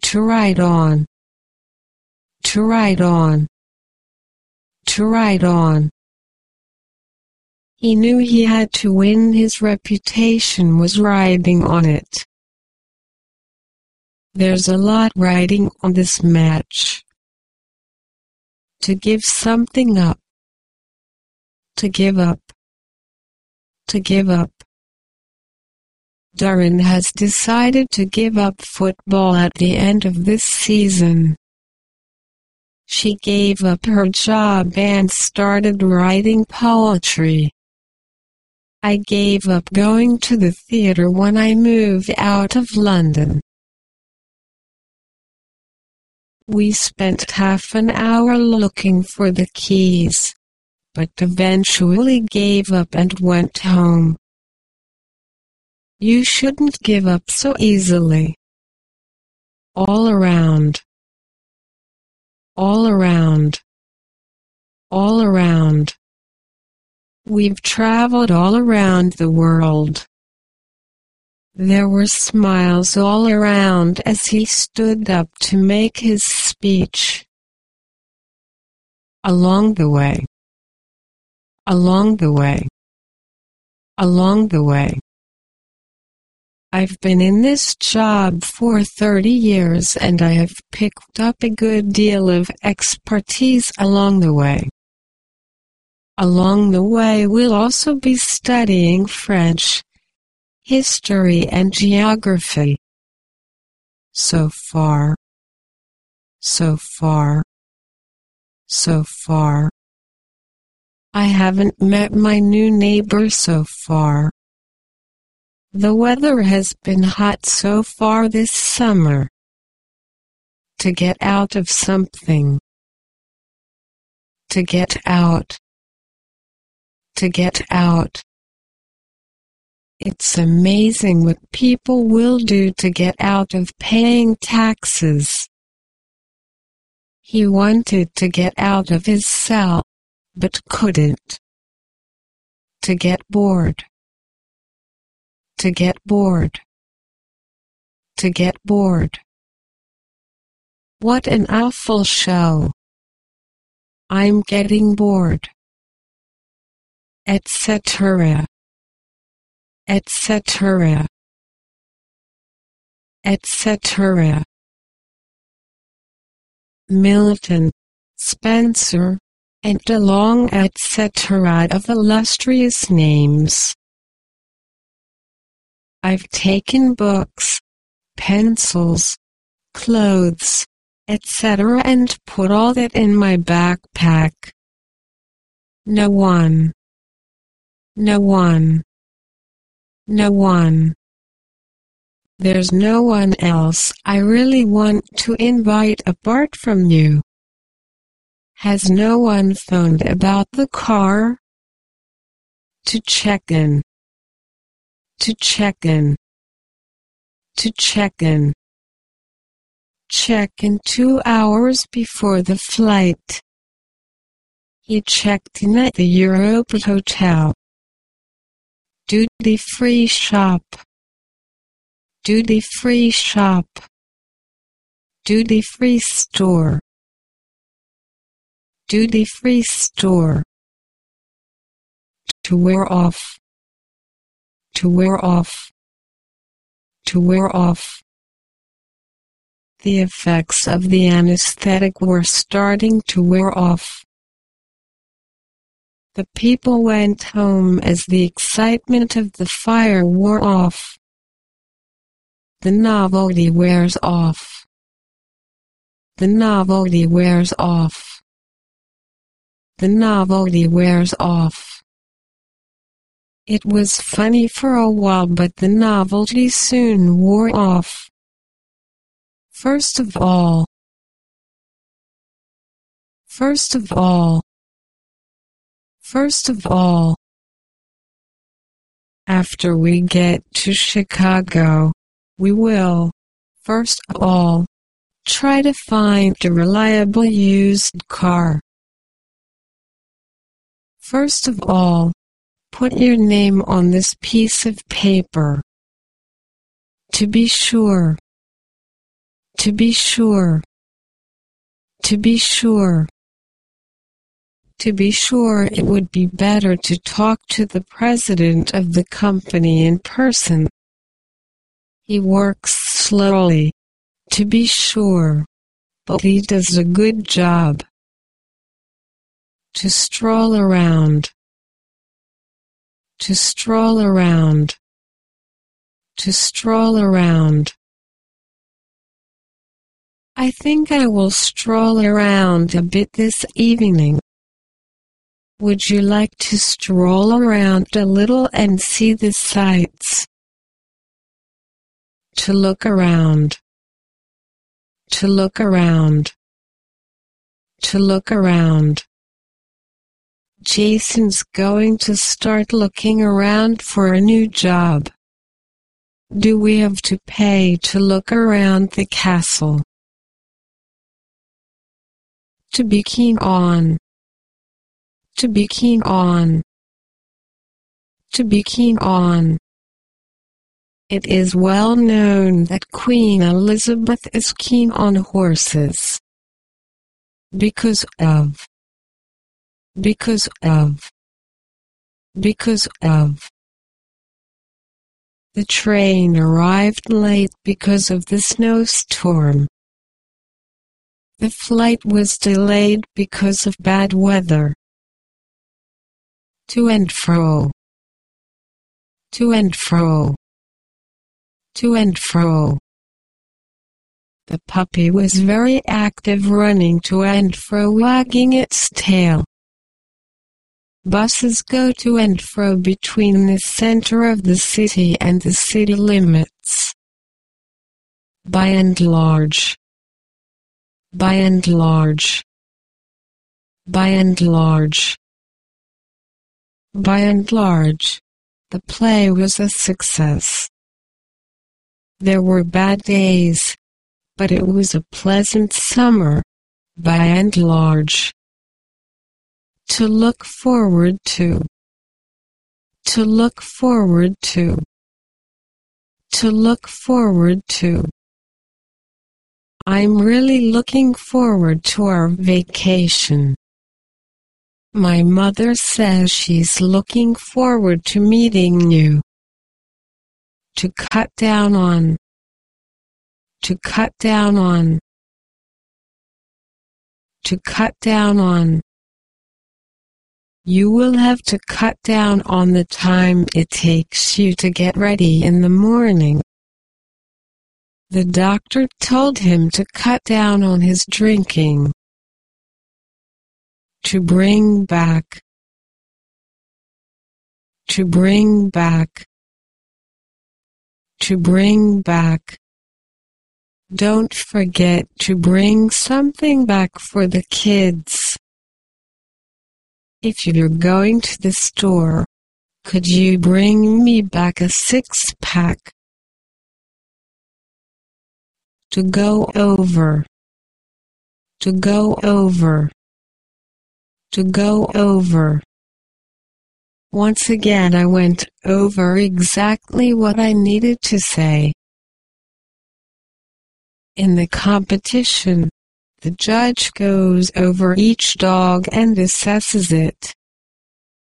To ride on. To ride on. To ride on. He knew he had to win. His reputation was riding on it. There's a lot riding on this match. To give something up. To give up. To give up. Darren has decided to give up football at the end of this season. She gave up her job and started writing poetry. I gave up going to the theater when I moved out of London. We spent half an hour looking for the keys, but eventually gave up and went home. You shouldn't give up so easily. All around. All around. All around. We've traveled all around the world. There were smiles all around as he stood up to make his speech. Along the way. Along the way. Along the way. I've been in this job for 30 years and I have picked up a good deal of expertise along the way. Along the way we'll also be studying French, history and geography. So far. So far. So far. I haven't met my new neighbor so far. The weather has been hot so far this summer. To get out of something. To get out. To get out. It's amazing what people will do to get out of paying taxes. He wanted to get out of his cell, but couldn't. To get bored. To get bored. To get bored. What an awful show. I'm getting bored. Etc. Etc. Etc. Milton, Spencer, and a long etc. of illustrious names. I've taken books, pencils, clothes, etc. and put all that in my backpack. No one. No one. No one. There's no one else I really want to invite apart from you. Has no one phoned about the car? To check in. To check in. To check in. Check in 2 hours before the flight. He checked in at the Europa Hotel. Duty-free shop. Duty-free shop. Duty-free store. Duty-free store. To wear off. To wear off. To wear off. The effects of the anesthetic were starting to wear off. The people went home as the excitement of the fire wore off. The novelty wears off. The novelty wears off. The novelty wears off. It was funny for a while, but the novelty soon wore off. First of all. First of all. First of all. After we get to Chicago, we will, first of all, try to find a reliable used car. First of all, put your name on this piece of paper. To be sure. To be sure. To be sure. To be sure, it would be better to talk to the president of the company in person. He works slowly, to be sure, but he does a good job. To stroll around. To stroll around. To stroll around. I think I will stroll around a bit this evening. Would you like to stroll around a little and see the sights? To look around. To look around. To look around. Jason's going to start looking around for a new job. Do we have to pay to look around the castle? To be keen on. To be keen on. To be keen on. It is well known that Queen Elizabeth is keen on horses. Because of. Because of. Because of. The train arrived late because of the snowstorm. The flight was delayed because of bad weather. To and fro. To and fro. To and fro. The puppy was very active, running to and fro, wagging its tail. Buses go to and fro between the center of the city and the city limits. By and large. By and large. By and large. By and large, the play was a success. There were bad days, but it was a pleasant summer, by and large. To look forward to. To look forward to. To look forward to. I'm really looking forward to our vacation. My mother says she's looking forward to meeting you. To cut down on. To cut down on. To cut down on. You will have to cut down on the time it takes you to get ready in the morning. The doctor told him to cut down on his drinking. To bring back. To bring back. To bring back. Don't forget to bring something back for the kids. If you're going to the store, could you bring me back a 6-pack? To go over. To go over. To go over. Once again I went over exactly what I needed to say. In the competition, the judge goes over each dog and assesses it.